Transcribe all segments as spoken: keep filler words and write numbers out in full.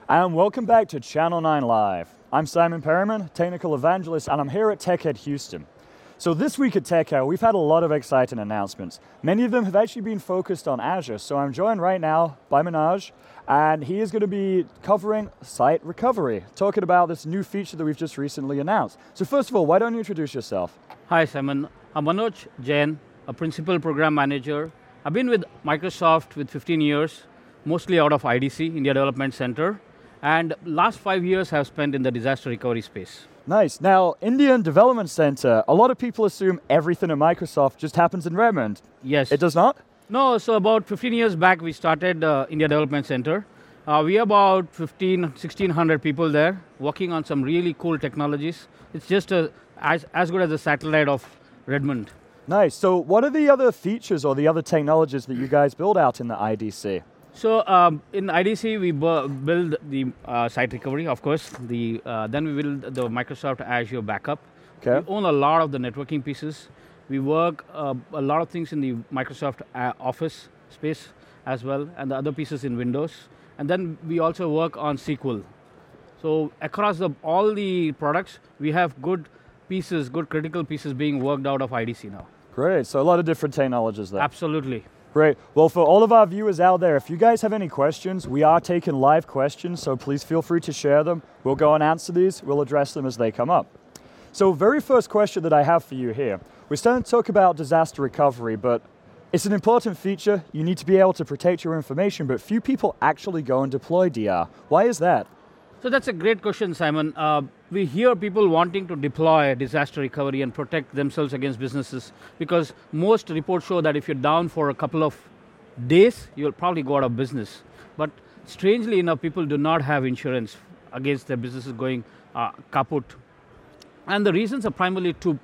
And welcome back to Channel nine Live. I'm Simon Perriman, Technical Evangelist, and I'm here at TechEd Houston. So this week at TechEd, we've had a lot of exciting announcements. Many of them have actually been focused on Azure, so I'm joined right now by Manoj, and he is going to be covering site recovery, talking about this new feature that we've just recently announced. So first of all, why don't you introduce yourself? Hi Simon, I'm Manoj Jain, a Principal Program Manager. I've been with Microsoft with fifteen years, mostly out of I D C, India Development Center, and last five years I've spent in the disaster recovery space. Nice. Now, Indian Development Center, a lot of people assume everything at Microsoft just happens in Redmond. Yes. It does not? No, so about fifteen years back we started uh, India Development Center. Uh, we are about fifteen, sixteen hundred people there, working on some really cool technologies. It's just a, as, as good as a satellite of Redmond. Nice. So what are the other features or the other technologies that you guys build out in the I D C? So um, in I D C, we bu build the uh, site recovery, of course. The uh, then we build the Microsoft Azure backup. Okay. We own a lot of the networking pieces. We work uh, a lot of things in the Microsoft uh, Office space as well, and the other pieces in Windows. And then we also work on S Q L. So across the, all the products, we have good pieces, good critical pieces being worked out of I D C now. Great. So a lot of different technologies there. Absolutely. Great. Well, for all of our viewers out there, if you guys have any questions, we are taking live questions, so please feel free to share them. We'll go and answer these. We'll address them as they come up. So very first question that I have for you here, we're starting to talk about disaster recovery, but it's an important feature. You need to be able to protect your information, but few people actually go and deploy D R. Why is that? So that's a great question, Simon. Uh, we hear people wanting to deploy disaster recovery and protect themselves against businesses because most reports show that if you're down for a couple of days, you'll probably go out of business. But strangely enough, people do not have insurance against their businesses going uh, kaput. And the reasons are primarily two: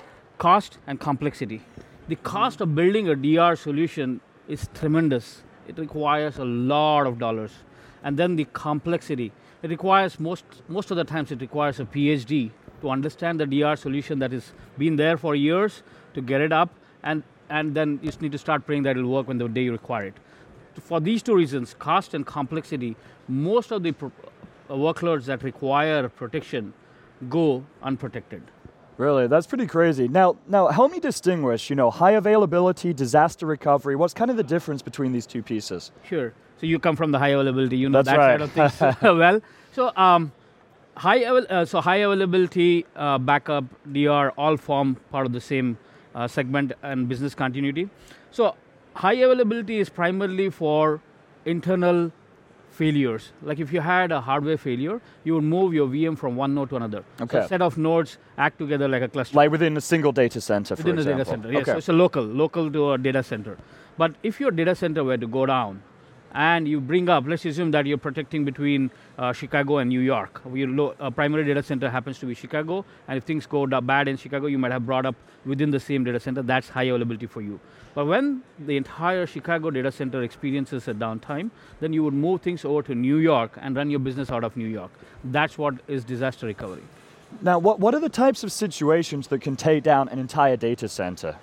cost and complexity. The cost of building a D R solution is tremendous. It requires a lot of dollars. And then the complexity. It requires, most, most of the times it requires a PhD to understand the D R solution that has been there for years, to get it up, and, and then you just need to start praying that it'll work when the day you require it. For these two reasons, cost and complexity, most of the pro workloads that require protection go unprotected. Really, that's pretty crazy. Now, now help me distinguish, you know, high availability, disaster recovery, what's kind of the difference between these two pieces? Sure. So you come from the high availability, you know That's that right. side of things well. So um, high, uh, so high availability, uh, backup, D R, all form part of the same uh, segment and business continuity. So high availability is primarily for internal failures. Like if you had a hardware failure, you would move your V M from one node to another. Okay. So a set of nodes act together like a cluster. Like within a single data center, for within example. a data center, yes. Okay. So it's a local, local to a data center. But if your data center were to go down, and you bring up, let's assume that you're protecting between uh, Chicago and New York. Your uh, primary data center happens to be Chicago, and if things go bad in Chicago, you might have brought up within the same data center. That's high availability for you. But when the entire Chicago data center experiences a downtime, then you would move things over to New York and run your business out of New York. That's what is disaster recovery. Now, what, what are the types of situations that can take down an entire data center?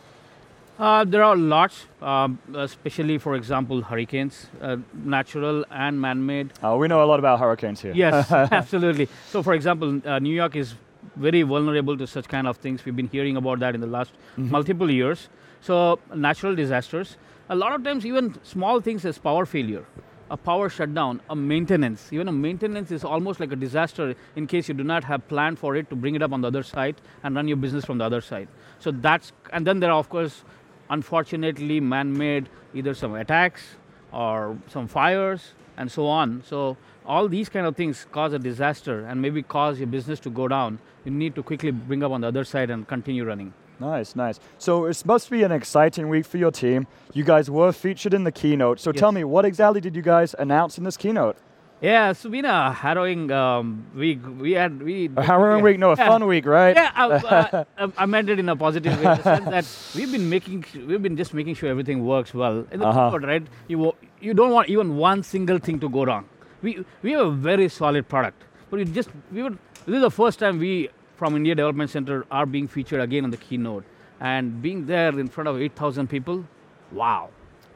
Uh, there are lots, um, especially, for example, hurricanes, uh, natural and man-made. Oh, we know a lot about hurricanes here. Yes, absolutely. So, for example, uh, New York is very vulnerable to such kind of things. We've been hearing about that in the last mm-hmm. multiple years. So, natural disasters. A lot of times, even small things as power failure, a power shutdown, a maintenance. Even a maintenance is almost like a disaster in case you do not have planned for it to bring it up on the other side and run your business from the other side. So that's, and then there are, of course, unfortunately, man-made, either some attacks or some fires and so on. So all these kind of things cause a disaster and maybe cause your business to go down. You need to quickly bring up on the other side and continue running. Nice, nice. So it must be an exciting week for your team. You guys were featured in the keynote. So yes. Tell me, what exactly did you guys announce in this keynote? Yeah, it's been a harrowing um, week. We had we a harrowing we, week, no, a yeah. fun week, right? Yeah, uh, uh, I meant it in a positive way. In the sense that we've been making, we've been just making sure everything works well. In the uh-huh. keynote, right? You you don't want even one single thing to go wrong. We we have a very solid product, but we just we would. This is the first time we from India Development Center are being featured again on the keynote, and being there in front of eight thousand people. Wow.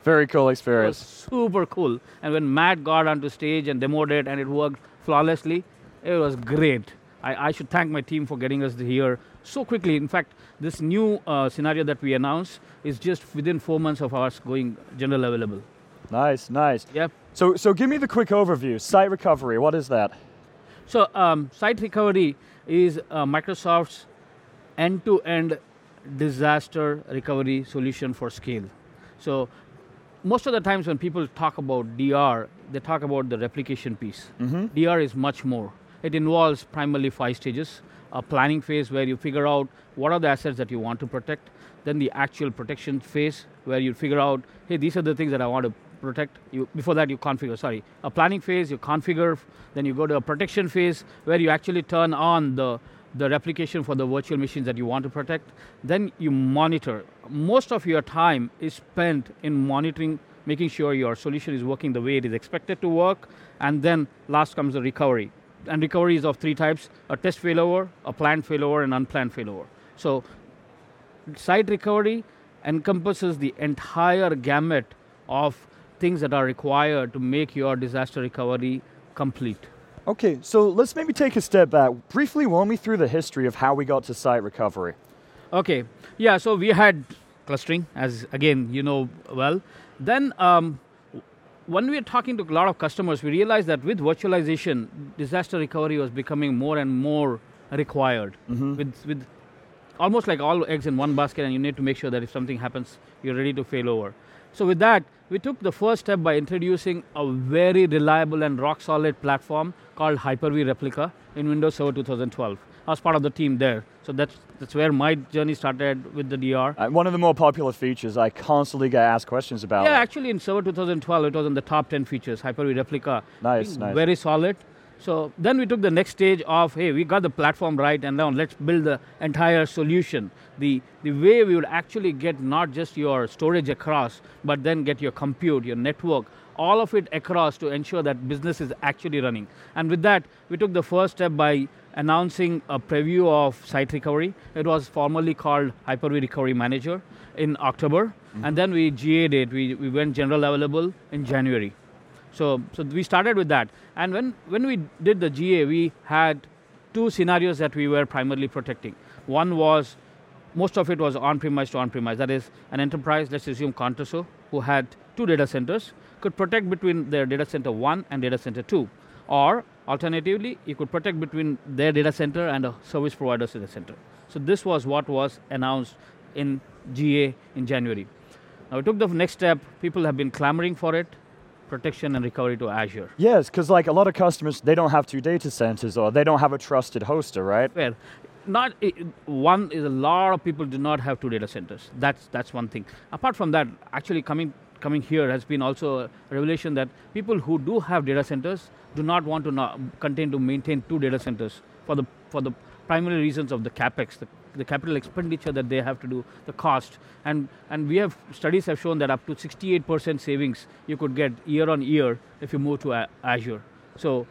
Very cool It was experience. super cool. And when Matt got onto stage and demoed it and it worked flawlessly, it was great. I, I should thank my team for getting us here so quickly. In fact, this new uh, scenario that we announced is just within four months of us going general available. Nice, nice. Yep. So, so give me the quick overview. Site recovery, what is that? So um, Site Recovery is uh, Microsoft's end-to-end disaster recovery solution for scale. So most of the times when people talk about D R, they talk about the replication piece. Mm-hmm. D R is much more. It involves primarily five stages. A planning phase where you figure out what are the assets that you want to protect. Then the actual protection phase where you figure out, hey, these are the things that I want to protect. You, before that you configure, sorry. A planning phase, you configure, then you go to a protection phase where you actually turn on the, the replication for the virtual machines that you want to protect. Then you monitor. Most of your time is spent in monitoring, making sure your solution is working the way it is expected to work, and then last comes the recovery. And recovery is of three types: a test failover, a planned failover, and unplanned failover. So site recovery encompasses the entire gamut of things that are required to make your disaster recovery complete. Okay, so let's maybe take a step back. Briefly walk me through the history of how we got to site recovery. Okay, yeah, so we had clustering, as again, you know well. Then um, when we were talking to a lot of customers, we realized that with virtualization, disaster recovery was becoming more and more required. Mm-hmm. With, with almost like all eggs in one basket, and you need to make sure that if something happens, you're ready to fail over. So with that, we took the first step by introducing a very reliable and rock-solid platform called Hyper-V Replica in Windows Server two thousand twelve. I was part of the team there. So that's, that's where my journey started with the D R. Uh, one of the more popular features I constantly get asked questions about. Yeah, actually in Server two thousand twelve, it was in the top ten features, Hyper-V Replica. Nice, nice. Very solid. So then we took the next stage of, hey, we got the platform right, and now let's build the entire solution. The, the way we would actually get not just your storage across, but then get your compute, your network, all of it across to ensure that business is actually running. And with that, we took the first step by announcing a preview of Site Recovery. It was formerly called Hyper-V Recovery Manager in October, mm-hmm. and then we G A'd it. We, we went general available in January. So, so we started with that. And when, when we did the G A, we had two scenarios that we were primarily protecting. One was, most of it was on-premise to on-premise. That is, an enterprise, let's assume Contoso, who had two data centers, could protect between their data center one and data center two. Or, alternatively, you could protect between their data center and a service provider's data center. So this was what was announced in G A in January. Now we took the next step. People have been clamoring for it. Protection and recovery to Azure. Yes, because like a lot of customers, they don't have two data centers or they don't have a trusted hoster, right? Well, not it, one is a lot of people do not have two data centers. That's that's one thing. Apart from that, actually coming coming here has been also a revelation that people who do have data centers do not want to not continue to maintain two data centers for the for the primary reasons of the capex, the, the capital expenditure that they have to do, the cost. And, and we have, studies have shown that up to sixty-eight percent savings you could get year on year if you move to a Azure. So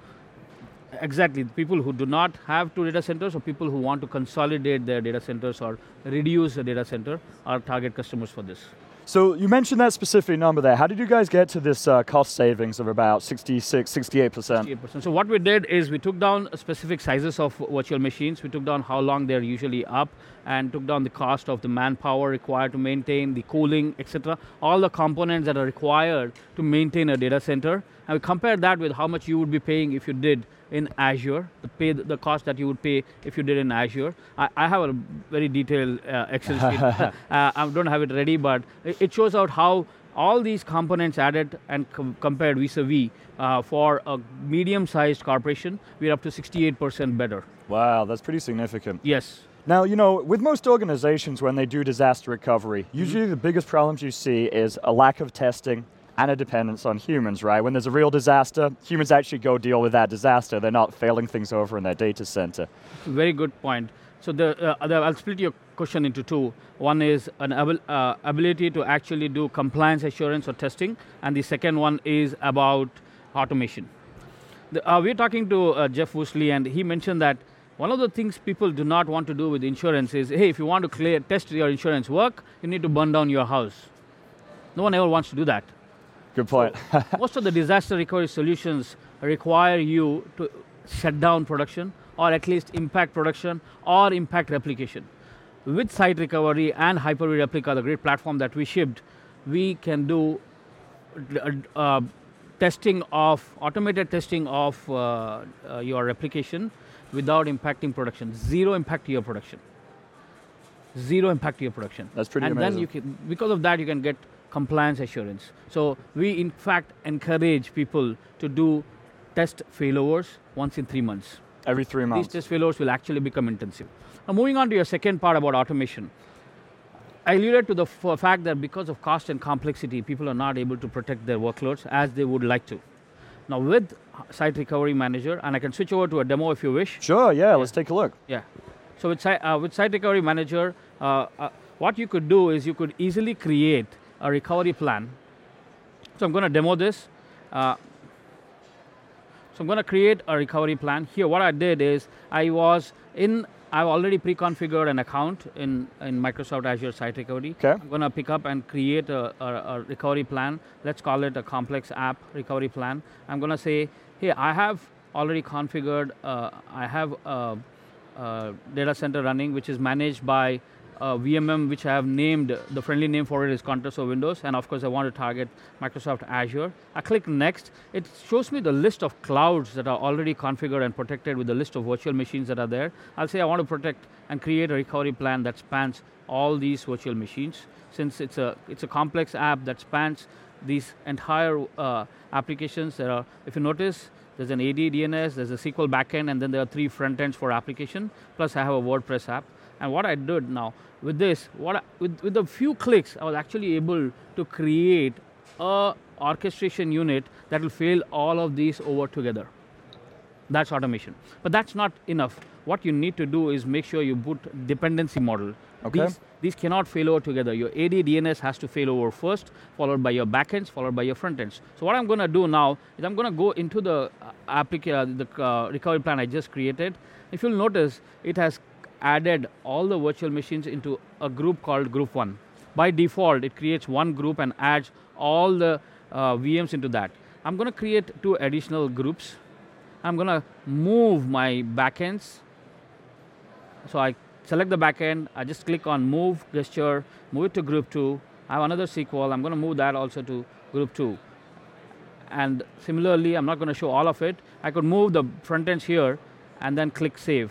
exactly, people who do not have two data centers or people who want to consolidate their data centers or reduce the data center are target customers for this. So you mentioned that specific number there. How did you guys get to this uh, cost savings of about sixty-six, sixty-eight percent? sixty-eight percent. So what we did is we took down specific sizes of virtual machines. We took down how long they're usually up and took down the cost of the manpower required to maintain, the cooling, et cetera. All the components that are required to maintain a data center. And we compared that with how much you would be paying if you did in Azure, the pay the cost that you would pay if you did in Azure. I, I have a very detailed uh, Excel sheet. uh, I don't have it ready, but it shows out how all these components added and com compared vis-a-vis uh, for a medium-sized corporation, we're up to sixty-eight percent better. Wow, that's pretty significant. Yes. Now, you know, with most organizations when they do disaster recovery, usually mm-hmm. the biggest problems you see is a lack of testing and a dependence on humans, right? When there's a real disaster, humans actually go deal with that disaster. They're not failing things over in their data center. Very good point. So the, uh, the, I'll split your question into two. One is an abil uh, ability to actually do compliance assurance or testing, and the second one is about automation. The, uh, we're talking to uh, Jeff Woosley, and he mentioned that one of the things people do not want to do with insurance is, hey, if you want to clear, test your insurance work, you need to burn down your house. No one ever wants to do that. Good point. Most of the disaster recovery solutions require you to shut down production or at least impact production or impact replication. With Site Recovery and Hyper-V Replica, the great platform that we shipped, we can do uh, uh, testing of, automated testing of uh, uh, your replication without impacting production. Zero impact to your production. Zero impact to your production. That's pretty and amazing. And then you can, because of that, you can get compliance assurance. So we in fact encourage people to do test failovers once in three months. Every three months. These test failovers will actually become intensive. Now moving on to your second part about automation. I alluded to the f fact that because of cost and complexity, people are not able to protect their workloads as they would like to. Now with Site Recovery Manager, and I can switch over to a demo if you wish. Sure, yeah, yeah. Let's take a look. Yeah. So with, uh, with Site Recovery Manager, uh, uh, what you could do is you could easily create a recovery plan. So I'm going to demo this. Uh, so I'm going to create a recovery plan. Here what I did is I was in, I've already pre-configured an account in, in Microsoft Azure Site Recovery. Okay. I'm going to pick up and create a, a, a recovery plan. Let's call it a complex app recovery plan. I'm going to say, hey, I have already configured, uh, I have a, a data center running which is managed by Uh, V M M, which I have named, the friendly name for it is Contours of Windows, and of course I want to target Microsoft Azure. I click next. It shows me the list of clouds that are already configured and protected with the list of virtual machines that are there. I'll say I want to protect and create a recovery plan that spans all these virtual machines. Since it's a, it's a complex app that spans these entire uh, applications, there are, if you notice, there's an A D D N S, there's a S Q L backend, and then there are three front ends for application, plus I have a WordPress app. And what I did now, with this, what I, with, with a few clicks, I was actually able to create a orchestration unit that will fail all of these over together. That's automation. But that's not enough. What you need to do is make sure you put dependency model. Okay. These, these cannot fail over together. Your A D D N S has to fail over first, followed by your backends, followed by your front ends. So what I'm going to do now is I'm going to go into the, uh, applica the uh, recovery plan I just created. If you'll notice, it has added all the virtual machines into a group called group one. By default, it creates one group and adds all the uh, V Ms into that. I'm going to create two additional groups. I'm going to move my backends. So I select the backend, I just click on move gesture, move it to group two. I have another S Q L, I'm going to move that also to group two. And similarly, I'm not going to show all of it. I could move the front ends here and then click save.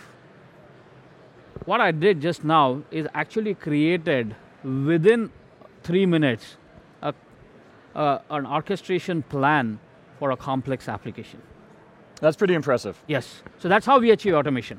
What I did just now is actually created within three minutes a, uh, an orchestration plan for a complex application. That's pretty impressive. Yes, so that's how we achieve automation.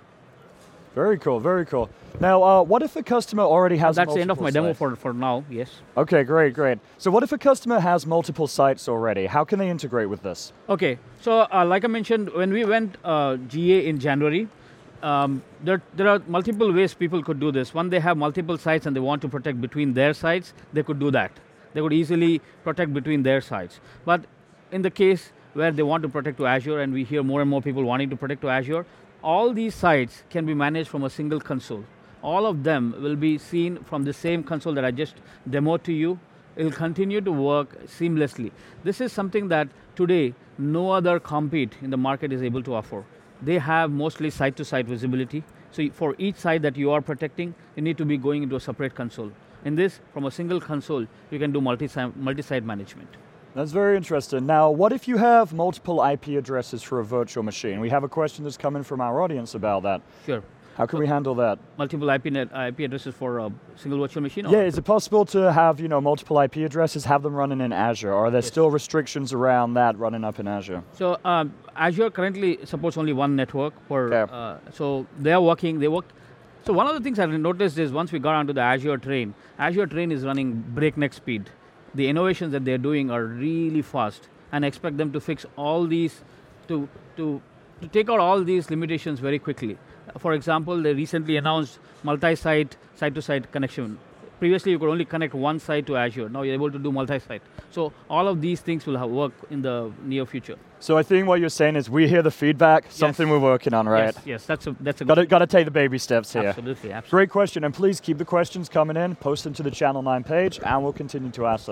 Very cool, very cool. Now, uh, what if a customer already has That's the end of my sites? demo for, for now, yes. Okay, great, great. So what if a customer has multiple sites already? How can they integrate with this? Okay, so uh, like I mentioned, when we went uh, G A in January, Um, there, there are multiple ways people could do this. One, they have multiple sites and they want to protect between their sites, they could do that. They could easily protect between their sites. But in the case where they want to protect to Azure, and we hear more and more people wanting to protect to Azure, all these sites can be managed from a single console. All of them will be seen from the same console that I just demoed to you. It will continue to work seamlessly. This is something that today no other compete in the market is able to offer. They have mostly site-to-site visibility. So for each site that you are protecting, you need to be going into a separate console. In this, from a single console, you can do multi-site multi-site management. That's very interesting. Now, what if you have multiple I P addresses for a virtual machine? We have a question that's coming from our audience about that. Sure. How can we handle that? Multiple I P, net, I P addresses for a single virtual machine? Yeah, is it possible to have, you know, multiple I P addresses, have them running in Azure? Or are there Yes. still restrictions around that running up in Azure? So um, Azure currently supports only one network per, Okay. uh, so they are working, they work. So one of the things I noticed is once we got onto the Azure train, Azure train is running breakneck speed. The innovations that they're doing are really fast, and I expect them to fix all these, to, to, to take out all these limitations very quickly. For example, they recently announced multi-site, site-to-site connection. Previously, you could only connect one site to Azure. Now you're able to do multi-site. So all of these things will have work in the near future. So I think what you're saying is we hear the feedback, Yes. something we're working on, right? Yes, yes, that's a, that's a Got to, good got to take the baby steps here. Absolutely, absolutely. Great question, and please keep the questions coming in, post them to the Channel nine page, and we'll continue to ask them.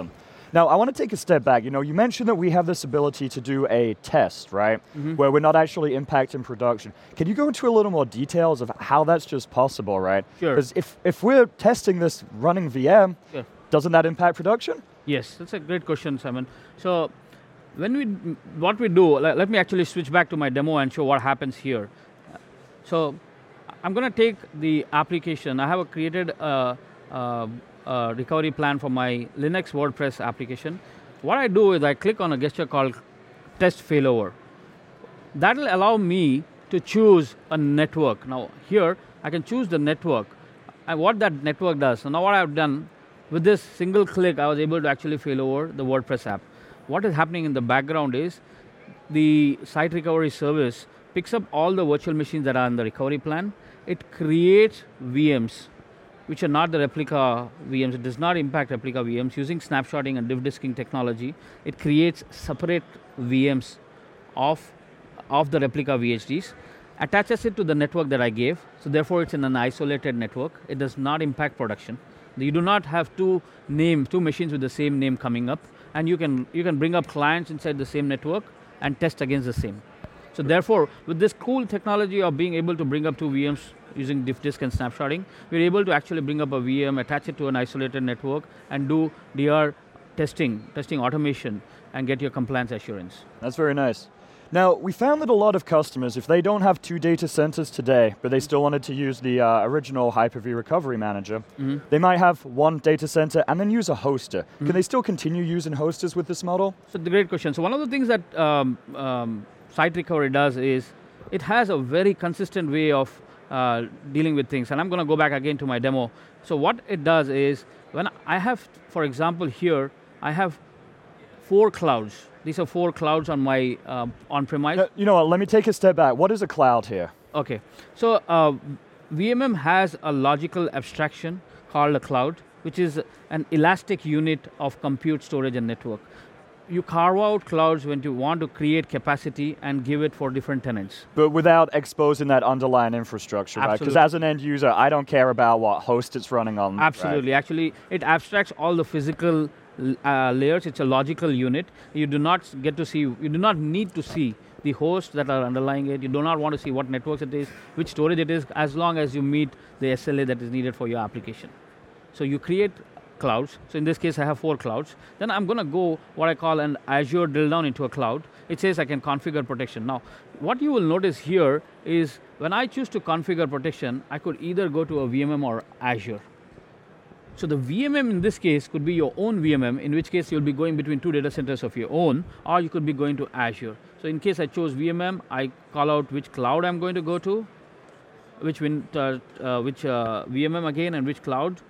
Now, I want to take a step back. You know, you mentioned that we have this ability to do a test, right? Mm-hmm. Where we're not actually impacting production. Can you go into a little more details of how that's just possible, right? Sure. Because if, if we're testing this running V M, sure. doesn't that impact production? Yes, that's a great question, Simon. So, when we, what we do, let, let me actually switch back to my demo and show what happens here. So, I'm going to take the application. I have created a, a, a recovery plan for my Linux WordPress application. What I do is I click on a gesture called test failover. That will allow me to choose a network. Now here, I can choose the network and what that network does. So now what I've done, with this single click, I was able to actually failover the WordPress app. What is happening in the background is the site recovery service picks up all the virtual machines that are in the recovery plan. It creates V Ms, which are not the replica V Ms. It does not impact replica V Ms. Using snapshotting and diff disking technology, it creates separate V Ms of, of the replica V H Ds, attaches it to the network that I gave, so therefore it's in an isolated network. It does not impact production. You do not have two names, two machines with the same name coming up, and you can, you can bring up clients inside the same network and test against the same. So therefore, with this cool technology of being able to bring up two V Ms using diff disk and snapshotting, we're able to actually bring up a V M, attach it to an isolated network, and do D R testing, testing automation, and get your compliance assurance. That's very nice. Now, we found that a lot of customers, if they don't have two data centers today, but they still wanted to use the uh, original Hyper-V Recovery Manager, mm-hmm. they might have one data center and then use a hoster. Mm-hmm. Can they still continue using hosters with this model? So, the great question. So, one of the things that um, um, Site Recovery does is, it has a very consistent way of uh, dealing with things. And I'm going to go back again to my demo. So, what it does is, when I have, for example, here, I have four clouds. These are four clouds on my uh, on-premise. Uh, you know what, let me take a step back. What is a cloud here? Okay, so uh, V M M has a logical abstraction called a cloud, which is an elastic unit of compute, storage, and network. You carve out clouds when you want to create capacity and give it for different tenants. But without exposing that underlying infrastructure, Absolutely. Right? Because as an end user, I don't care about what host it's running on. Absolutely, right? Actually, it abstracts all the physical Uh, layers. It's a logical unit. You do not get to see, you do not need to see the hosts that are underlying it. You do not want to see what networks it is, which storage it is, as long as you meet the S L A that is needed for your application. So you create clouds. So in this case, I have four clouds. Then I'm going to go what I call an Azure drill down into a cloud. It says I can configure protection. Now, what you will notice here is when I choose to configure protection, I could either go to a V M M or Azure. So the V M M in this case could be your own V M M, in which case you'll be going between two data centers of your own, or you could be going to Azure. So in case I chose V M M, I call out which cloud I'm going to go to, which, win, uh, uh, which uh, V M M again, and which cloud.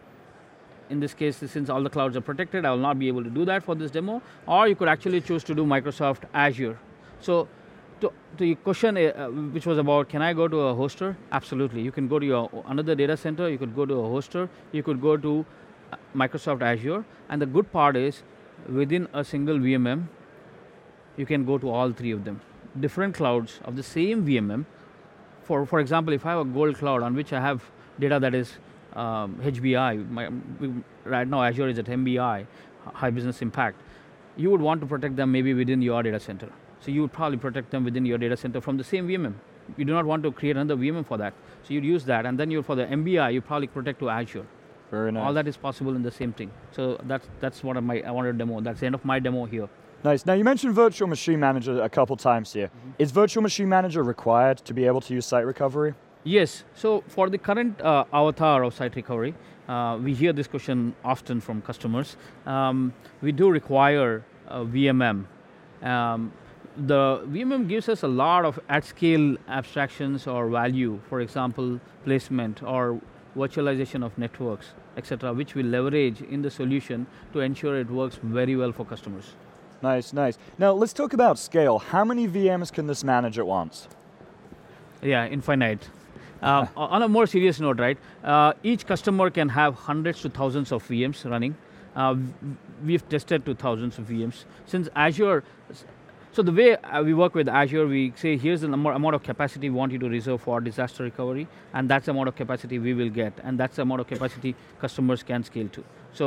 In this case, since all the clouds are protected, I will not be able to do that for this demo, or you could actually choose to do Microsoft Azure. So to, to your question, uh, which was about, can I go to a hoster? Absolutely. You can go to your another data center, you could go to a hoster, you could go to Microsoft Azure, and the good part is, within a single V M M, you can go to all three of them. Different clouds of the same V M M. For, for example, if I have a gold cloud on which I have data that is um, H B I, my, we, right now Azure is at M B I, high business impact, you would want to protect them maybe within your data center. So you would probably protect them within your data center from the same V M M. You do not want to create another V M M for that. So you'd use that, and then you for the M B I, you probably protect to Azure. Very nice. All that is possible in the same thing. So that's that's what I, I wanted to demo. That's the end of my demo here. Nice. Now you mentioned Virtual Machine Manager a couple times here. Mm-hmm. Is Virtual Machine Manager required to be able to use site recovery? Yes. So for the current uh, avatar of site recovery, uh, we hear this question often from customers. Um, we do require a V M M. Um, the V M M gives us a lot of at-scale abstractions or value, for example, placement or virtualization of networks, et cetera, which we leverage in the solution to ensure it works very well for customers. Nice, nice. Now let's talk about scale. How many V Ms can this manage at once? Yeah, infinite. Uh, on a more serious note, right, uh, each customer can have hundreds to thousands of V Ms running. Uh, we've tested to thousands of V Ms. Since Azure, so the way uh, we work with Azure, we say here's the number, amount of capacity we want you to reserve for disaster recovery, and that's the amount of capacity we will get, and that's the amount of capacity customers can scale to. So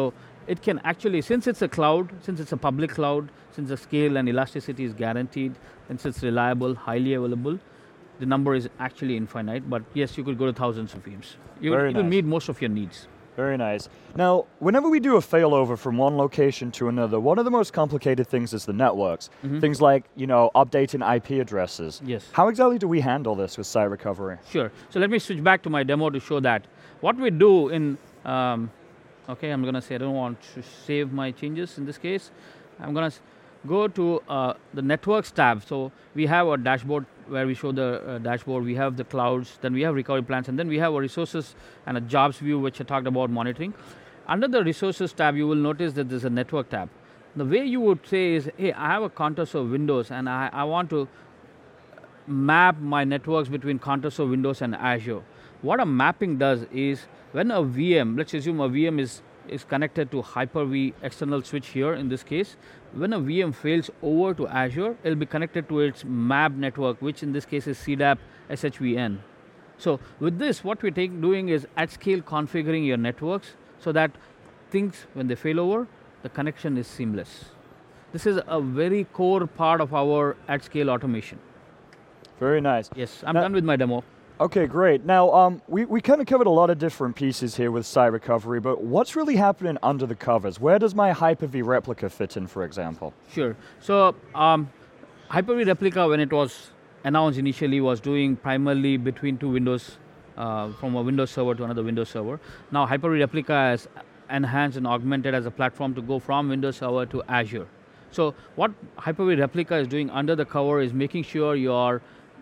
it can actually, since it's a cloud, since it's a public cloud, since the scale and elasticity is guaranteed, since it's reliable, highly available, the number is actually infinite, but yes, you could go to thousands of V Ms. You, Very you will nice. meet most of your needs. Very nice. Now, whenever we do a failover from one location to another, one of the most complicated things is the networks. Mm-hmm. Things like, you know, updating I P addresses. Yes. How exactly do we handle this with site recovery? Sure. So let me switch back to my demo to show that. What we do in, um, okay, I'm going to say I don't want to save my changes in this case. I'm going to go to uh, the networks tab. So we have a dashboard where we show the uh, dashboard, we have the clouds, then we have recovery plans, and then we have a resources and a jobs view, which I talked about monitoring. Under the resources tab, you will notice that there's a network tab. The way you would say is, hey, I have a contours of Windows, and I, I want to map my networks between contours of Windows and Azure. What a mapping does is, when a V M, let's assume a V M is is connected to Hyper-V external switch here in this case, when a V M fails over to Azure, it'll be connected to its mapped network, which in this case is C D A P S H V N. So with this, what we're take, doing is at scale configuring your networks so that things, when they fail over, the connection is seamless. This is a very core part of our at scale automation. Very nice. Yes, I'm Now- done with my demo. Okay, great. Now, um, we, we kind of covered a lot of different pieces here with site recovery, but what's really happening under the covers? Where does my Hyper-V replica fit in, for example? Sure. So um, Hyper-V Replica, when it was announced initially, was doing primarily between two windows, uh, from a Windows server to another Windows server. Now Hyper-V Replica has enhanced and augmented as a platform to go from Windows server to Azure. So what Hyper-V Replica is doing under the cover is making sure your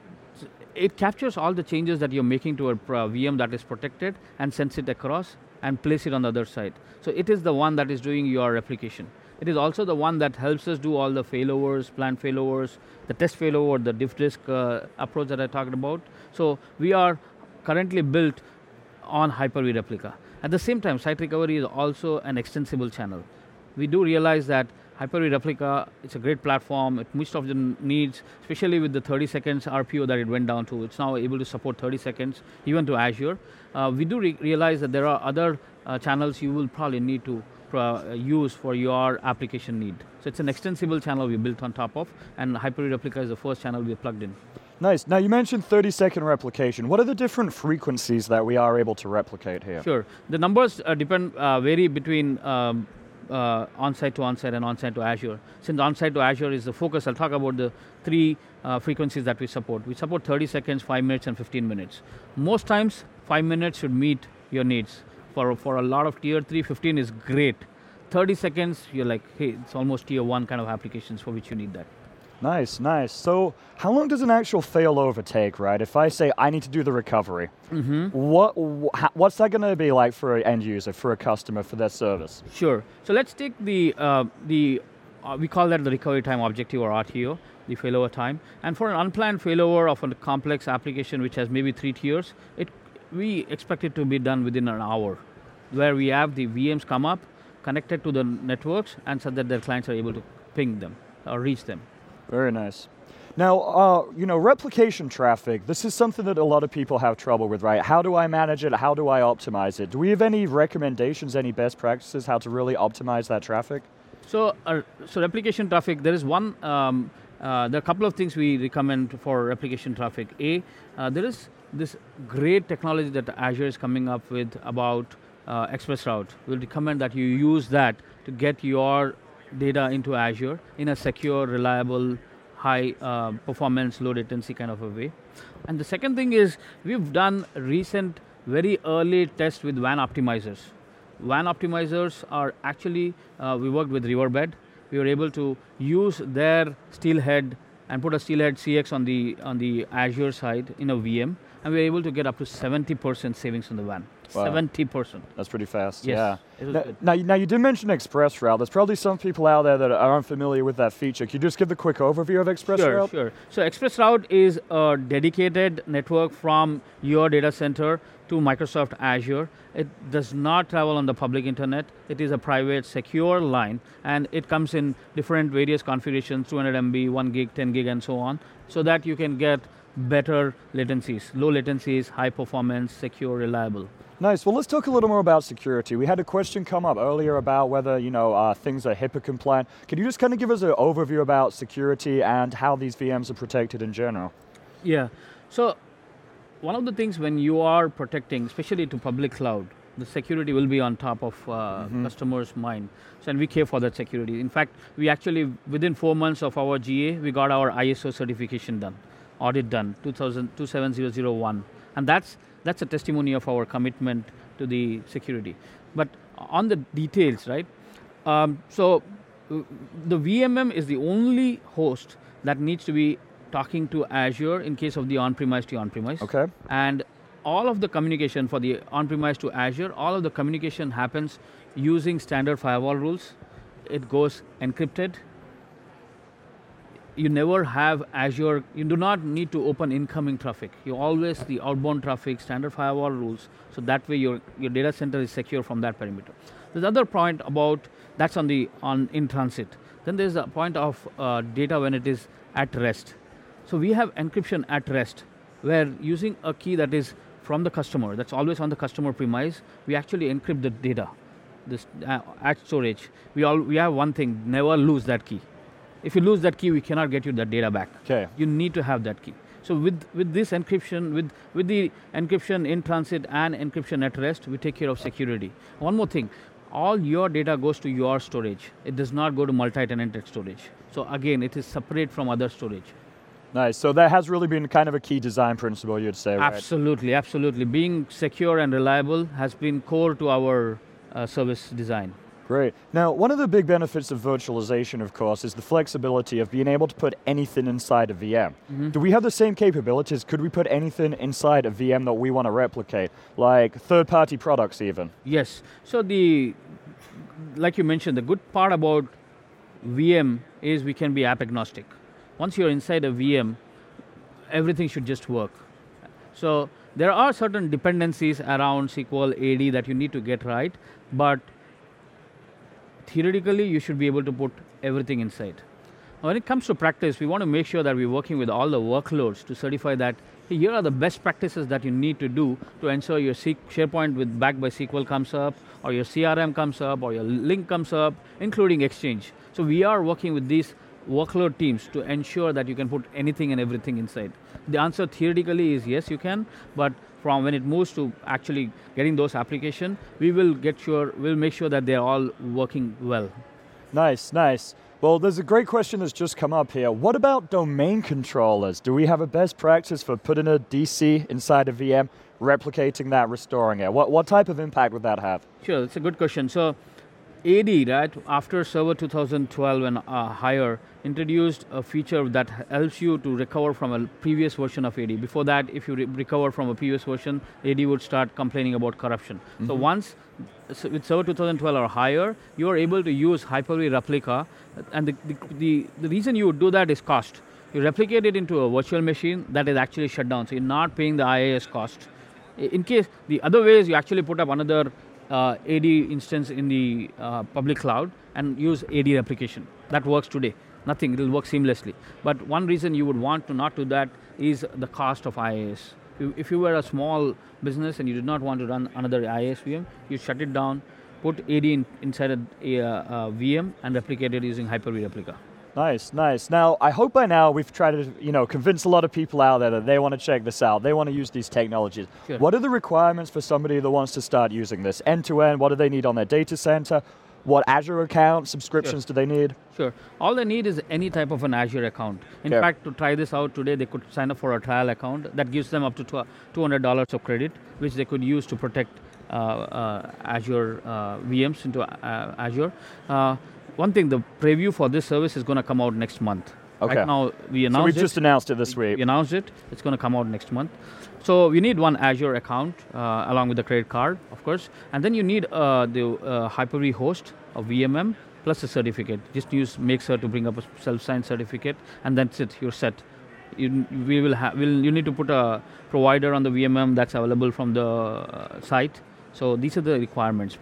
it captures all the changes that you're making to a uh, V M that is protected and sends it across and place it on the other side. So it is the one that is doing your replication. It is also the one that helps us do all the failovers, planned failovers, the test failover, the diff disk uh, approach that I talked about. So we are currently built on Hyper-V Replica. At the same time, site recovery is also an extensible channel. We do realize that Hyper-V Replica, it's a great platform. It meets of the needs, especially with the thirty seconds R P O that it went down to. It's now able to support thirty seconds, even to Azure. Uh, we do re realize that there are other uh, channels you will probably need to uh, use for your application need. So it's an extensible channel we built on top of, and Hyper-V Replica is the first channel we plugged in. Nice. Now, you mentioned thirty second replication. What are the different frequencies that we are able to replicate here? Sure. The numbers uh, depend, uh, vary between um, Uh, on-site to on-site and on-site to Azure. Since on-site to Azure is the focus, I'll talk about the three uh, frequencies that we support. We support thirty seconds, five minutes, and fifteen minutes. Most times, five minutes should meet your needs. For, for a lot of tier three, fifteen is great. thirty seconds, you're like, hey, it's almost tier one kind of applications for which you need that. Nice, nice. So how long does an actual failover take, right? If I say I need to do the recovery, Mm-hmm. what wh what's that going to be like for an end user, for a customer, for their service? Sure. So let's take the, uh, the uh, we call that the recovery time objective, or R T O, the failover time. And for an unplanned failover of a complex application which has maybe three tiers, it, we expect it to be done within an hour, where we have the V Ms come up, connected to the networks, and so that their clients are able to ping them or reach them. Very nice. Now, uh, you know, replication traffic, this is something that a lot of people have trouble with, right? How do I manage it? How do I optimize it? Do we have any recommendations, any best practices, how to really optimize that traffic? So, uh, so replication traffic, there is one, um, uh, there are a couple of things we recommend for replication traffic. A, uh, there is this great technology that Azure is coming up with about uh, ExpressRoute. We'll recommend that you use that to get your data into Azure in a secure, reliable, high uh, performance, low latency kind of a way. And the second thing is, we've done recent, very early tests with W A N optimizers. W A N optimizers are actually, uh, we worked with Riverbed. We were able to use their Steelhead and put a Steelhead C X on the, on the Azure side in a V M, and we were able to get up to seventy percent savings on the W A N. Wow. seventy percent. That's pretty fast, Yes, yeah. it was Now, good. now, now, you did mention ExpressRoute. There's probably some people out there that are unfamiliar with that feature. Could you just give the quick overview of ExpressRoute? Sure, sure. So ExpressRoute is a dedicated network from your data center to Microsoft Azure. It does not travel on the public internet. It is a private, secure line, and it comes in different various configurations, two hundred M B, one gig, ten gig, and so on, so that you can get better latencies, low latencies, high performance, secure, reliable. Nice. Well, let's talk a little more about security. We had a question come up earlier about whether you know uh, things are HIPAA compliant. Can you just kind of give us an overview about security and how these V Ms are protected in general? Yeah. So one of the things when you are protecting, especially to public cloud, the security will be on top of uh, mm-hmm. customers' mind. So, and we care for that security. In fact, we actually, within four months of our G A, we got our I S O certification done, audit done, two thousand, two seven zero zero one. And that's, that's a testimony of our commitment to the security. But on the details, right? Um, so the V M M is the only host that needs to be talking to Azure in case of the on-premise to on-premise. Okay. And all of the communication for the on-premise to Azure, all of the communication happens using standard firewall rules. It goes encrypted. You never have Azure, you do not need to open incoming traffic. You always, the outbound traffic, standard firewall rules, so that way your, your data center is secure from that perimeter. There's another point about, that's on the, on in transit. Then there's a point of uh, data when it is at rest. So we have encryption at rest, where using a key that is from the customer, that's always on the customer premise, we actually encrypt the data, this uh, at storage. We all we have one thing, never lose that key. If you lose that key, we cannot get you that data back. Okay. You need to have that key. So with, with this encryption, with, with the encryption in transit and encryption at rest, we take care of security. One more thing, all your data goes to your storage. It does not go to multi-tenanted storage. So again, it is separate from other storage. Nice, so that has really been kind of a key design principle, you'd say, right? Absolutely, absolutely. Being secure and reliable has been core to our uh, service design. Great. Now, one of the big benefits of virtualization, of course, is the flexibility of being able to put anything inside a V M. Mm-hmm. Do we have the same capabilities? Could we put anything inside a V M that we want to replicate, like third-party products even? Yes. So the, like you mentioned, the good part about V M is we can be app agnostic. Once you're inside a V M, everything should just work. So there are certain dependencies around S Q L A D that you need to get right, but theoretically, you should be able to put everything inside. When it comes to practice, we want to make sure that we're working with all the workloads to certify that hey, here are the best practices that you need to do to ensure your SharePoint with backed by S Q L comes up, or your C R M comes up, or your link comes up, including Exchange. So we are working with these workload teams to ensure that you can put anything and everything inside. The answer theoretically is yes, you can, but from when it moves to actually getting those applications, we will get sure, we'll make sure that they're all working well. Nice, nice. Well, there's a great question that's just come up here. What about domain controllers? Do we have a best practice for putting a D C inside a V M, replicating that, restoring it? What, what type of impact would that have? Sure, that's a good question. So A D, right, after Server two thousand twelve and uh, higher, introduced a feature that helps you to recover from a previous version of A D. Before that, if you re recover from a previous version, A D would start complaining about corruption. Mm-hmm. So once, so with Server two thousand twelve or higher, you are able to use Hyper-V Replica, and the, the, the, the reason you would do that is cost. You replicate it into a virtual machine that is actually shut down, so you're not paying the I A S cost. In case, the other way is you actually put up another Uh, A D instance in the uh, public cloud and use A D replication. That works today. Nothing, it will work seamlessly. But one reason you would want to not do that is the cost of I A S. If you were a small business and you did not want to run another I A S V M, you shut it down, put A D in, inside a, a, a V M and replicate it using Hyper-V Replica. Nice, nice. Now, I hope by now we've tried to, you know, convince a lot of people out there that they want to check this out. They want to use these technologies. Sure. What are the requirements for somebody that wants to start using this? End-to-end, what do they need on their data center? What Azure account, subscriptions Sure. do they need? Sure. All they need is any type of an Azure account. In Sure. fact, to try this out today, they could sign up for a trial account that gives them up to two hundred dollars of credit, which they could use to protect uh, uh, Azure uh, V Ms into uh, Azure. Uh, One thing, the preview for this service is going to come out next month. Okay. Right now, we announced so we've it. just announced it this week. We announced it. It's going to come out next month. So we need one Azure account uh, along with the credit card, of course. And then you need uh, the uh, Hyper-V host, a V M M, plus a certificate. Just use make sure to bring up a self-signed certificate, and that's it. You're set. You, we will have. We'll, you need to put a provider on the V M M that's available from the uh, site. So these are the requirements.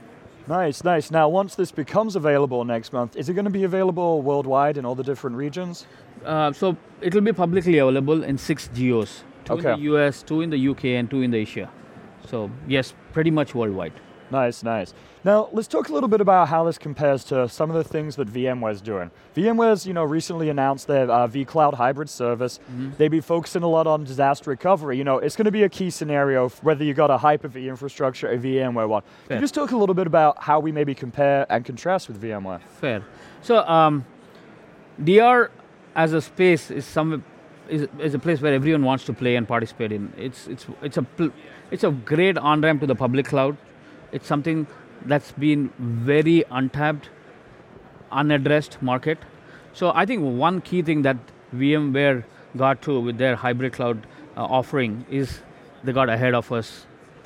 Nice, nice. Now, once this becomes available next month, is it going to be available worldwide in all the different regions? Uh, so it will be publicly available in six geos. Two Okay. in the U S, two in the U K, and two in the Asia. So yes, pretty much worldwide. Nice, nice. Now, let's talk a little bit about how this compares to some of the things that VMware's doing. VMware's, you know, recently announced their uh, vCloud hybrid service. Mm-hmm. They've been focusing a lot on disaster recovery. You know, it's going to be a key scenario f- whether you got a Hyper-V infrastructure or a VMware one. Can Fair. you just talk a little bit about how we maybe compare and contrast with VMware? Fair. So um, D R as a space is some is, is a place where everyone wants to play and participate in. It's it's it's a pl- it's a great on ramp to the public cloud. It's something that's been very untapped, unaddressed market. So I think one key thing that VMware got to with their hybrid cloud uh, offering is they got ahead of us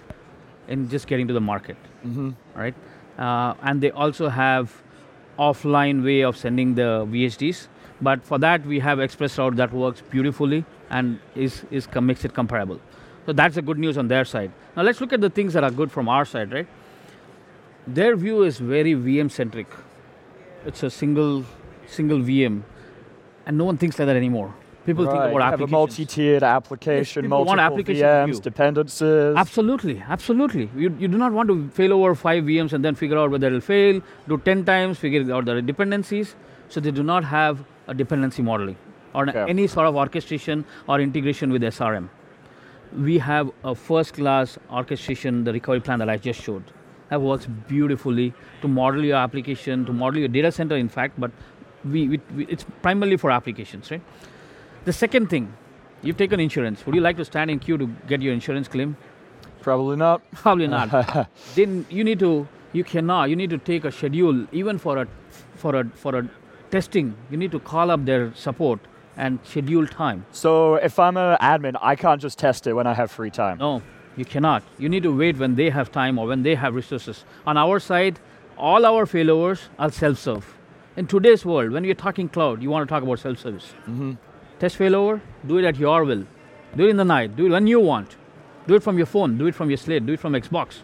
in just getting to the market, Mm-hmm. right? Uh, and they also have offline way of sending the V H Ds. But for that, we have ExpressRoute that works beautifully and is, is com- makes it comparable. So that's the good news on their side. Now let's look at the things that are good from our side, right? Their view is very V M centric. It's a single single V M, and no one thinks like that anymore. People think Right, about have a applications. multi-tiered application, people want multiple application V Ms, view. dependencies. Absolutely, absolutely. You, you do not want to fail over five V Ms and then figure out whether it'll fail, do ten times, figure out the dependencies. So they do not have a dependency modeling or Okay. any sort of orchestration or integration with S R M. We have a first-class orchestration, the recovery plan that I just showed. That works beautifully to model your application, to model your data center, in fact, but we, we, we, it's primarily for applications, right? The second thing, you've taken insurance. Would you like to stand in queue to get your insurance claim? Probably not. Probably not. Then you need to, you cannot, you need to take a schedule, even for a, for a, for a testing, you need to call up their support and schedule time. So if I'm an admin, I can't just test it when I have free time. No, you cannot. You need to wait when they have time or when they have resources. On our side, all our failovers are self-serve. In today's world, when we're talking cloud, you want to talk about self-service. Mm-hmm. Test failover, do it at your will. Do it in the night, do it when you want. Do it from your phone, do it from your slate, do it from Xbox.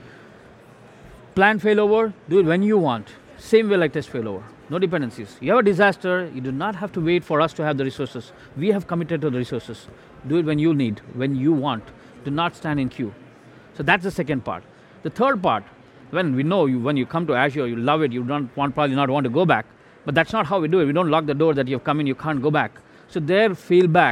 Plan failover, do it when you want. Same way like test failover. No dependencies. You have a disaster, you do not have to wait for us to have the resources. We have committed to the resources. Do it when you need, when you want. Do not stand in queue. So that's the second part. The third part, when we know you, when you come to Azure, you love it, you don't want, probably not want to go back, but that's not how we do it. We don't lock the door that you've come in, you can't go back. So their failback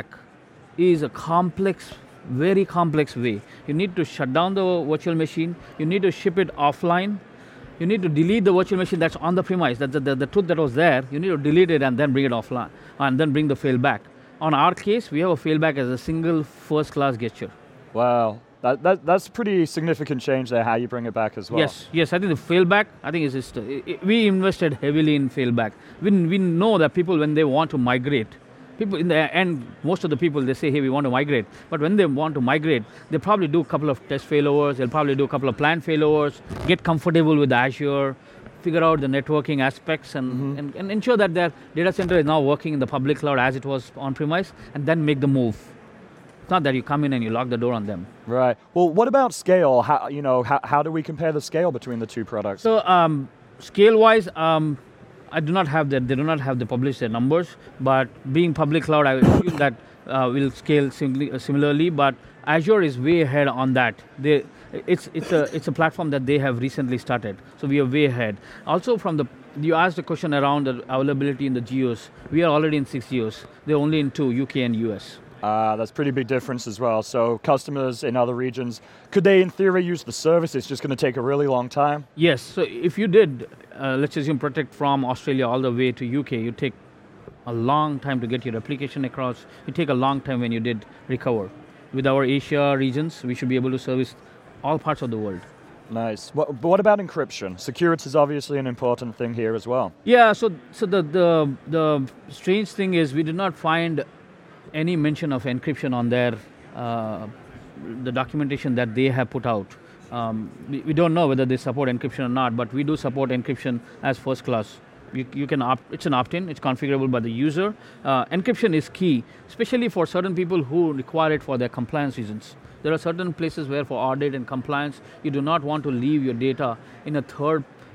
is a complex, very complex way. You need to shut down the virtual machine, you need to ship it offline, you need to delete the virtual machine that's on the premise, that's the, the, the truth that was there, you need to delete it and then bring it offline, and then bring the failback. On our case, we have a failback as a single first-class gesture. Wow, that, that, that's a pretty significant change there, how you bring it back as well. Yes, yes, I think the failback, I think is just, uh, i- i- we invested heavily in failback. We, we know that people, when they want to migrate, people in the end, most of the people, they say, hey, we want to migrate. But when they want to migrate, they probably do a couple of test failovers, they'll probably do a couple of planned failovers, get comfortable with Azure, figure out the networking aspects, and, Mm-hmm. and, and ensure that their data center is now working in the public cloud as it was on-premise, and then make the move. It's not that you come in and you lock the door on them. Right. Well, what about scale? How, you know, how, how do we compare the scale between the two products? So um, scale-wise, um, I do not have that. They do not have the publish their numbers. But being public cloud, I assume that uh, will scale similarly, uh, similarly. But Azure is way ahead on that. They, it's it's a it's a platform that they have recently started. So we are way ahead. Also, from the you asked a question around the availability in the geos. We are already in six geos. They're only in two, U K and U S. Uh, that's pretty big difference as well. So customers in other regions, could they in theory use the service? It's just going to take a really long time. Yes. So if you did, uh, let's assume protect from Australia all the way to U K, you take a long time to get your application across. You take a long time when you did recover. With our Asia regions, we should be able to service all parts of the world. Nice. What, but what about encryption? Security is obviously an important thing here as well. Yeah. So so the the the strange thing is we did not find any mention of encryption on their uh, the documentation that they have put out. Um, we, we don't know whether they support encryption or not, but we do support encryption as first class. You, you can opt, it's an opt-in, it's configurable by the user. Uh, encryption is key, especially for certain people who require it for their compliance reasons. There are certain places where for audit and compliance, you do not want to leave your data in a third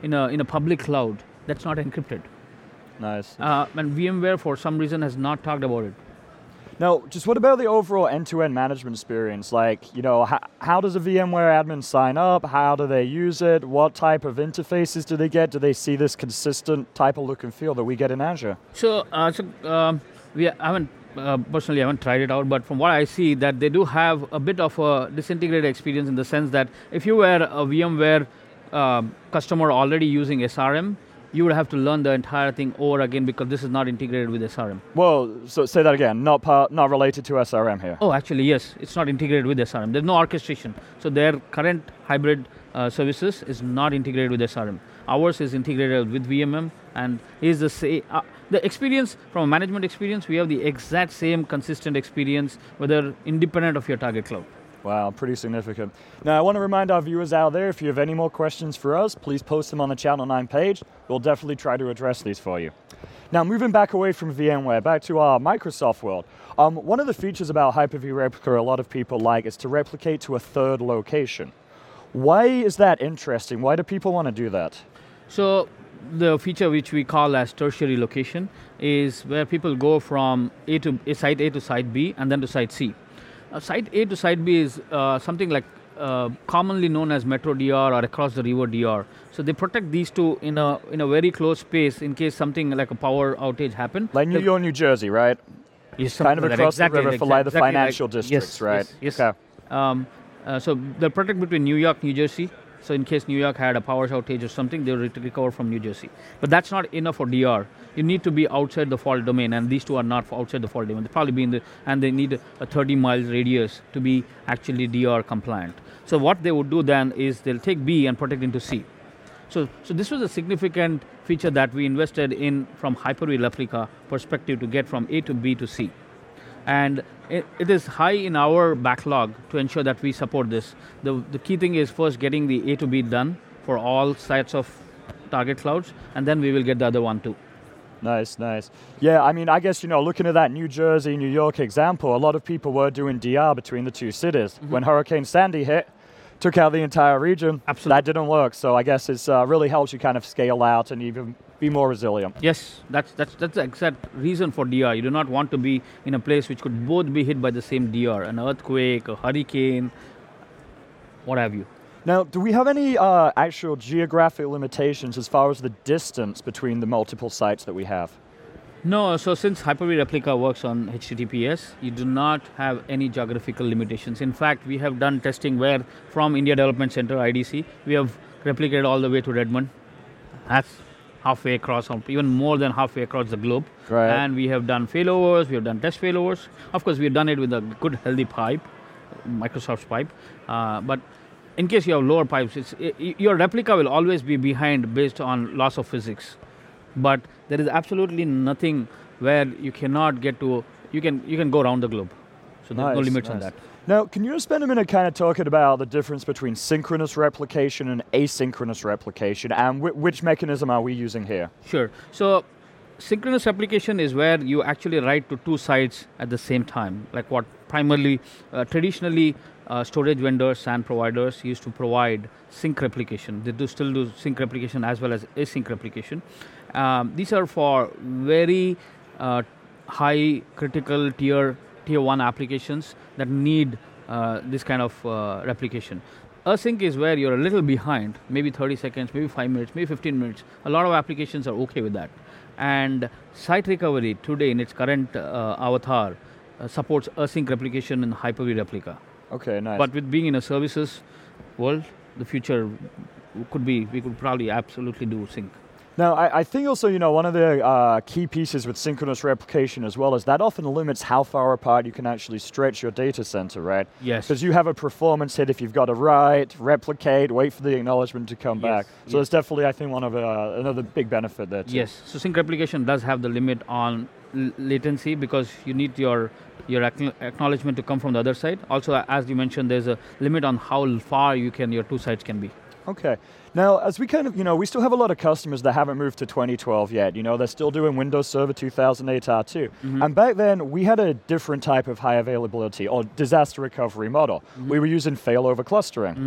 in a in a public cloud, that's not encrypted. Nice. Uh, and VMware, for some reason, has not talked about it. Now, just what about the overall end-to-end management experience? Like, you know, how, how does a VMware admin sign up? How do they use it? What type of interfaces do they get? Do they see this consistent type of look and feel that we get in Azure? So, uh, so um, we I haven't uh, personally I haven't tried it out, but from what I see, that they do have a bit of a disintegrated experience in the sense that if you were a VMware uh, customer already using S R M, you would have to learn the entire thing over again because this is not integrated with S R M. Well, so say that again, not part, not related to S R M here. Oh, actually, yes, it's not integrated with S R M. There's no orchestration. So their current hybrid uh, services is not integrated with S R M. Ours is integrated with V M M, and is the same. Uh, the experience, from a management experience, we have the exact same consistent experience, whether independent of your target cloud. Wow, pretty significant. Now, I want to remind our viewers out there, if you have any more questions for us, please post them on the Channel nine page. We'll definitely try to address these for you. Now, moving back away from VMware, back to our Microsoft world. Um, one of the features about Hyper-V Replica a lot of people like is to replicate to a third location. Why is that interesting? Why do people want to do that? So, the feature which we call as tertiary location is where people go from A to A, site A to site B, and then to site C. Uh, site A to site B is uh, something like uh, commonly known as Metro D R or across the river D R. So they protect these two in a in a very close space in case something like a power outage happen. Like New York, New Jersey, right? Yes, kind of like across exactly, the river for like the exactly financial like, districts, yes, right? Yes. yes. Okay. Um, uh, so they'll protect between New York, New Jersey. So in case New York had a power outage or something, they'll re- recover from New Jersey. But that's not enough for D R. You need to be outside the fault domain, and these two are not outside the fault domain. They'll probably be in the, and they need a thirty miles radius to be actually D R compliant. So what they would do then is they'll take B and protect into C. So, so this was a significant feature that we invested in from Hyper-V Replica perspective to get from A to B to C. And it, it is high in our backlog to ensure that we support this. The, the key thing is first getting the A to B done for all sites of target clouds, and then we will get the other one too. Nice, nice. Yeah, I mean, I guess, you know, looking at that New Jersey, New York example, a lot of people were doing D R between the two cities. Mm-hmm. When Hurricane Sandy hit, took out the entire region. Absolutely. That didn't work. So I guess it uh, really helps you kind of scale out and even be more resilient. Yes, that's, that's, that's the exact reason for D R. You do not want to be in a place which could both be hit by the same D R, an earthquake, a hurricane, what have you. Now, do we have any uh, actual geographic limitations as far as the distance between the multiple sites that we have? No, so since Hyper-V Replica works on H T T P S, you do not have any geographical limitations. In fact, we have done testing where from India Development Center, I D C, we have replicated all the way to Redmond. That's halfway across, or even more than halfway across the globe. Right. And we have done failovers, we have done test failovers. Of course, we have done it with a good, healthy pipe, Microsoft's pipe. Uh, but in case you have lower pipes, it's, it, your replica will always be behind based on laws of physics. But there is absolutely nothing where you cannot get to, you can you can go around the globe. So there's nice, no limits nice. on that. Now, can you spend a minute kind of talking about the difference between synchronous replication and asynchronous replication, and wh- which mechanism are we using here? Sure. So synchronous replication is where you actually write to two sites at the same time, like what primarily, uh, traditionally, uh, storage vendors and providers used to provide sync replication. They do still do sync replication as well as async replication. Um, these are for very uh, high critical tier tier one applications that need uh, this kind of uh, replication. Async is where you're a little behind, maybe thirty seconds, maybe five minutes, maybe fifteen minutes. A lot of applications are okay with that. And site recovery today in its current uh, avatar uh, supports async replication in Hyper-V Replica. Okay, nice. But with being in a services world, the future could be, we could probably absolutely do sync. Now, I, I think also, you know, one of the uh, key pieces with synchronous replication as well is that often limits how far apart you can actually stretch your data center, right? Yes. Because you have a performance hit if you've got to write, replicate, wait for the acknowledgement to come Yes, back. So yes. it's definitely, I think, one of uh, another big benefit there too. Yes, so sync replication does have the limit on l- latency because you need your your acknow- acknowledgement to come from the other side. Also, as you mentioned, there's a limit on how far you can your two sites can be. Okay. Now, as we kind of, you know, we still have a lot of customers that haven't moved to twenty twelve yet. You know, they're still doing Windows Server two thousand eight R two. Mm-hmm. And back then, we had a different type of high availability or disaster recovery model. Mm-hmm. We were using failover clustering. Mm-hmm.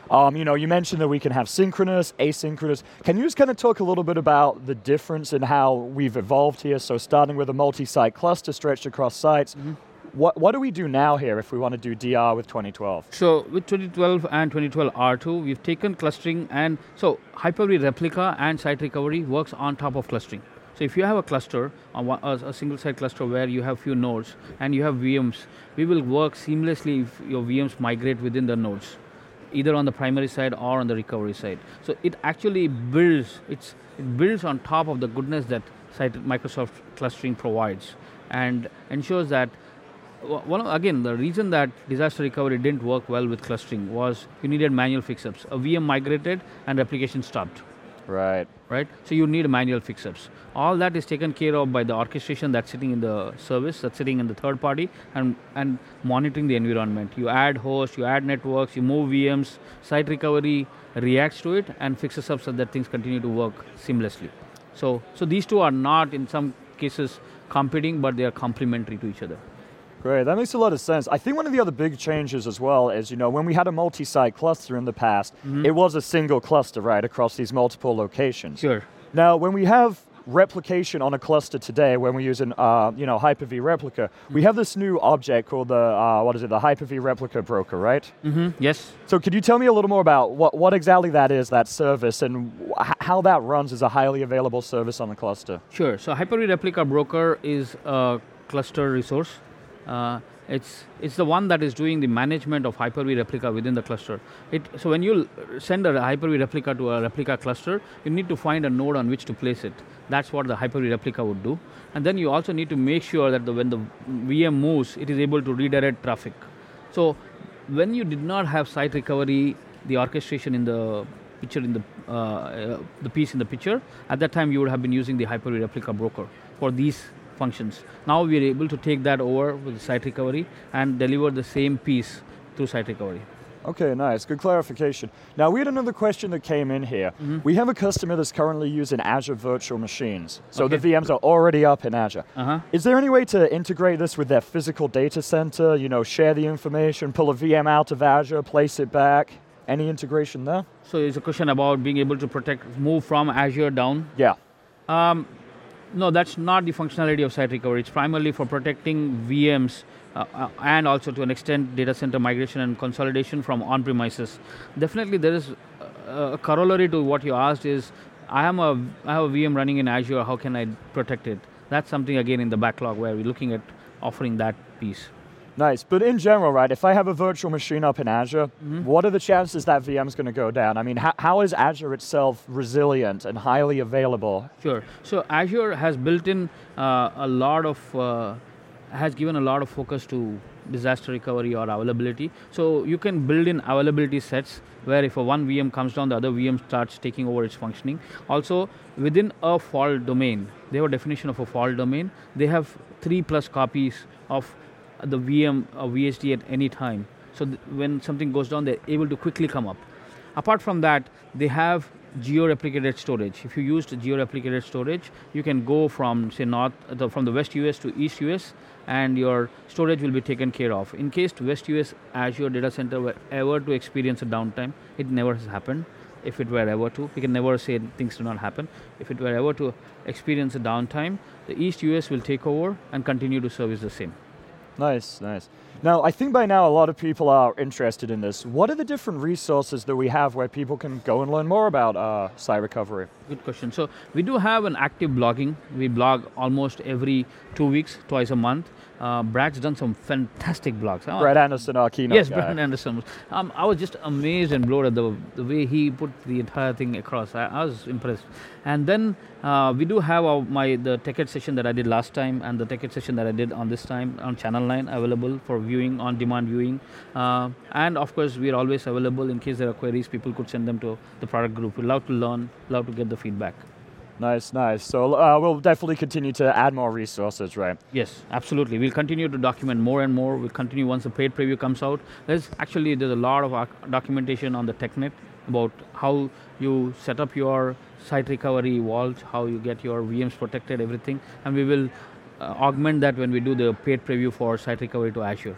Um, you know, you mentioned that we can have synchronous, asynchronous. Can you just kind of talk a little bit about the difference in how we've evolved here? So starting with a multi-site cluster stretched across sites, mm-hmm. what, what do we do now here if we want to do D R with twenty twelve? So with twenty twelve and twenty twelve R two, we've taken clustering, and so Hyper-V Replica and Site Recovery works on top of clustering. So if you have a cluster, a, a single site cluster where you have few nodes and you have V Ms, we will work seamlessly if your V Ms migrate within the nodes, either on the primary side or on the recovery side. So it actually builds, it's, it builds on top of the goodness that site Microsoft clustering provides, and ensures that, one of, again, the reason that disaster recovery didn't work well with clustering was you needed manual fix-ups. A V M migrated and replication stopped. Right. Right? So you need manual fix-ups. All that is taken care of by the orchestration that's sitting in the service, that's sitting in the third party, and, and monitoring the environment. You add hosts, you add networks, you move V Ms, site recovery reacts to it and fixes up so that things continue to work seamlessly. So, so these two are not, in some cases, competing, but they are complementary to each other. Great, that makes a lot of sense. I think one of the other big changes as well is, you know, when we had a multi-site cluster in the past, mm-hmm. it was a single cluster, right, across these multiple locations. Sure. Now, when we have replication on a cluster today, when we're using, uh, you know, Hyper-V Replica, mm-hmm. we have this new object called the, uh, what is it, the Hyper-V Replica Broker, right? Mm-hmm. Yes. So could you tell me a little more about what, what exactly that is, that service, and wh- how that runs as a highly available service on the cluster? Sure, so Hyper-V Replica Broker is a cluster resource. Uh, it's it's the one that is doing the management of Hyper-V Replica within the cluster. It, so when you send a Hyper-V Replica to a replica cluster, you need to find a node on which to place it. That's what the Hyper-V Replica would do. And then you also need to make sure that the, when the V M moves, it is able to redirect traffic. So when you did not have site recovery, the orchestration in the picture, in the uh, uh, the piece in the picture, at that time you would have been using the Hyper-V Replica Broker for these functions. Now we are able to take that over with site recovery and deliver the same piece through site recovery. Okay, nice, good clarification. Now we had another question that came in here. Mm-hmm. We have a customer that's currently using Azure virtual machines. So okay. the V Ms are already up in Azure. Uh-huh. Is there any way to integrate this with their physical data center, you know, share the information, pull a V M out of Azure, place it back? Any integration there? So it's a question about being able to protect, move from Azure down? Yeah. Um, No, that's not the functionality of site recovery. It's primarily for protecting V Ms uh, uh, and also to an extent data center migration and consolidation from on-premises. Definitely there is a, a corollary to what you asked is, I, am a, I have a V M running in Azure, how can I protect it? That's something again in the backlog where we're looking at offering that piece. Nice, but in general, right, if I have a virtual machine up in Azure, mm-hmm. what are the chances that V M is going to go down? I mean, how, how is Azure itself resilient and highly available? Sure, so Azure has built in uh, a lot of, uh, has given a lot of focus to disaster recovery or availability. So you can build in availability sets where if a one V M comes down, the other V M starts taking over its functioning. Also, within a fault domain, they have a definition of a fault domain. They have three plus copies of the V M or V H D at any time. So th- when something goes down, they're able to quickly come up. Apart from that, they have geo-replicated storage. If you used geo-replicated storage, you can go from, say, north, the, from the West U S to East U S, and your storage will be taken care of. In case West U S Azure data center were ever to experience a downtime, it never has happened. If it were ever to, we can never say things do not happen. If it were ever to experience a downtime, the East U S will take over and continue to service the same. Nice, nice. Now, I think by now a lot of people are interested in this. What are the different resources that we have where people can go and learn more about uh, site recovery? Good question. So we do have an active blogging. We blog almost every two weeks, twice a month. Uh, Brad's done some fantastic blogs. Brad Anderson, our keynote Yes, guy. Brad Anderson. Um, I was just amazed and blown at the, the way he put the entire thing across. I, I was impressed. And then uh, we do have our, my the TechEd session that I did last time and the TechEd session that I did on this time on Channel nine available for viewing, on-demand viewing. Uh, and of course, we are always available in case there are queries. People could send them to the product group. We love to learn, love to get the feedback. Nice, nice. So uh, we'll definitely continue to add more resources, right? Yes, absolutely. We'll continue to document more and more. We'll continue once the paid preview comes out. There's actually, there's a lot of documentation on the TechNet about how you set up your site recovery vault, how you get your V Ms protected, everything. And we will uh, augment that when we do the paid preview for site recovery to Azure.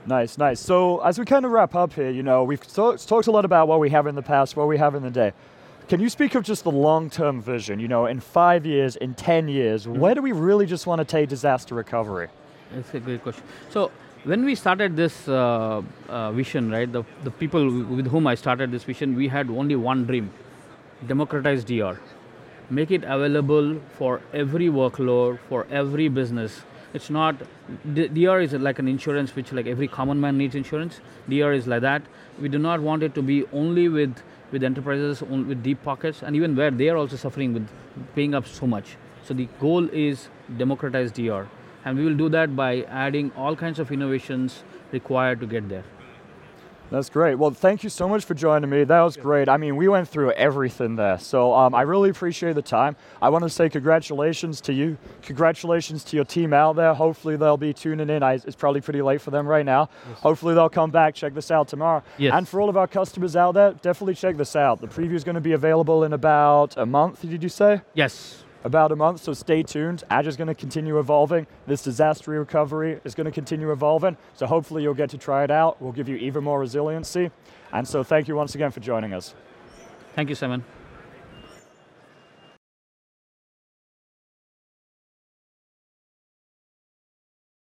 Nice, nice. So as we kind of wrap up here, you know, we've so, talked a lot about what we have in the past, what we have in the day. Can you speak of just the long-term vision? You know, in five years, in ten years, mm-hmm. where do we really just want to take disaster recovery? That's a great question. So when we started this uh, uh, vision, right, the, the people with whom I started this vision, we had only one dream: democratize D R. Make it available for every workload, for every business. It's not, D R is like an insurance which like every common man needs insurance. D R is like that. We do not want it to be only with, with enterprises, with deep pockets, and even where they are also suffering with paying up so much. So the goal is democratize D R. And we will do that by adding all kinds of innovations required to get there. That's great. Well, thank you so much for joining me. That was great. I mean, we went through everything there. So um, I really appreciate the time. I want to say congratulations to you. Congratulations to your team out there. Hopefully they'll be tuning in. I, it's probably pretty late for them right now. Yes. Hopefully they'll come back, check this out tomorrow. Yes. And for all of our customers out there, definitely check this out. The preview is going to be available in about a month, did you say? Yes. About a month, so stay tuned. Azure's going to continue evolving. This disaster recovery is going to continue evolving, so hopefully you'll get to try it out. We'll give you even more resiliency. And so thank you once again for joining us. Thank you, Simon.